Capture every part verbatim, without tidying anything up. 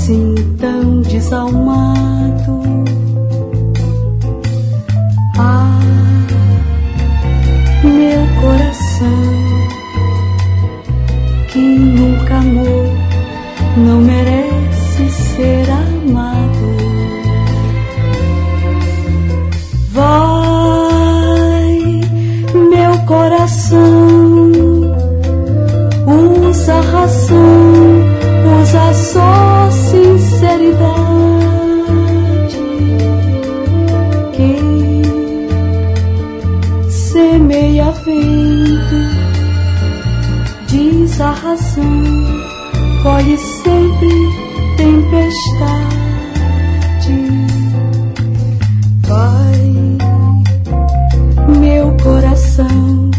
assim tão desalmado. Ah, meu coração que nunca amou não merece ser amado. Vai, meu coração, usa a razão, usa só sinceridade. Quem semeia vento, diz a razão, colhe sempre tempestade. Vai, meu coração,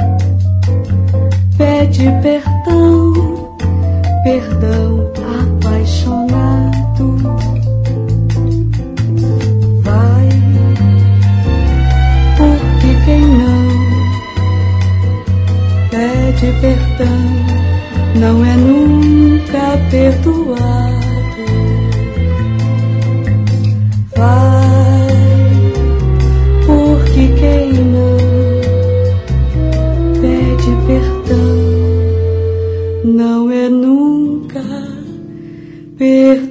pede perdão, perdão apaixonado. Vai, porque quem não pede perdão não é nunca perdoado. Vai, porque quem não pede perdão não é nunca perdoado.